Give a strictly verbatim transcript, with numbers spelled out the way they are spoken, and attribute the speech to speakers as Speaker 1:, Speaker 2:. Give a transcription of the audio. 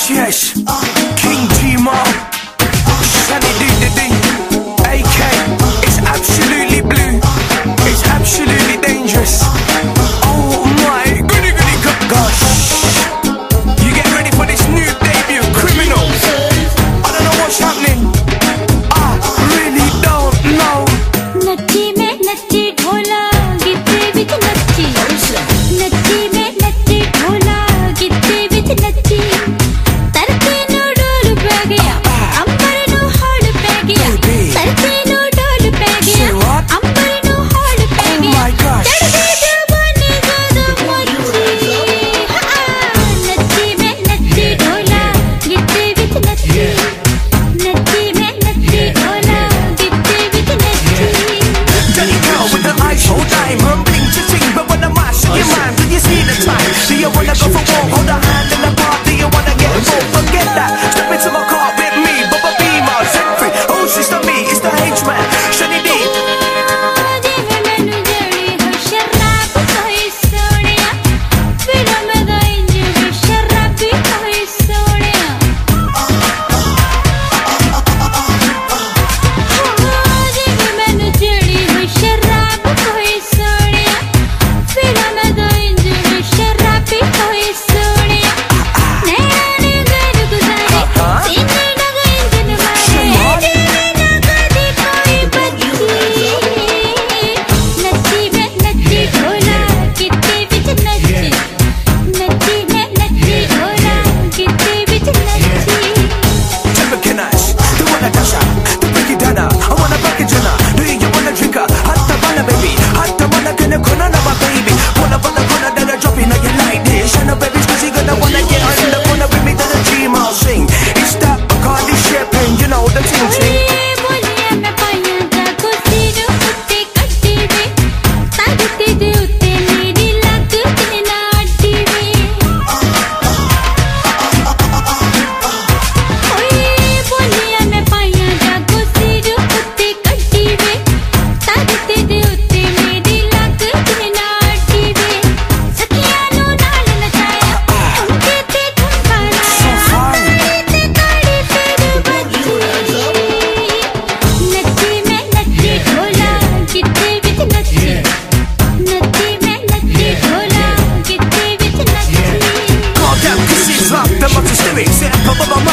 Speaker 1: yes, King G-Mar, Sunny D D D, A K. It's absolutely blue, it's absolutely dangerous. Oh my goody goody good gosh. You get ready for this new debut, Criminal. I don't know what's happening, I really don't know.
Speaker 2: नच्ची में नच्ची ढोला गिद्दे विच नच्ची नच्ची में नच्ची ढोला गिद्दे विच नच्ची तरते no डोल पै गया अंबर no हाल पै गया तरते no डोल पै गया अंबर नो हाल पै गया चढ़ जवानी ज़्यादा मच्ची नच्ची में नच्ची ढोला गिद्दे विच नच्ची नच्ची में नच्ची ढोला गिद्दे विच नच्ची
Speaker 1: Dirty girl with the eyes so diamond, bling to sing, but when I'm ashing your mind, do you see the time? Do you wanna go for walk, hold a hand in the bar? Do you wanna get involved? Forget that, step into my car with me, Bubba Beamer, set free. Oh, sister me, it's the H-man, Sunny D. Them up to lyrics, yeah,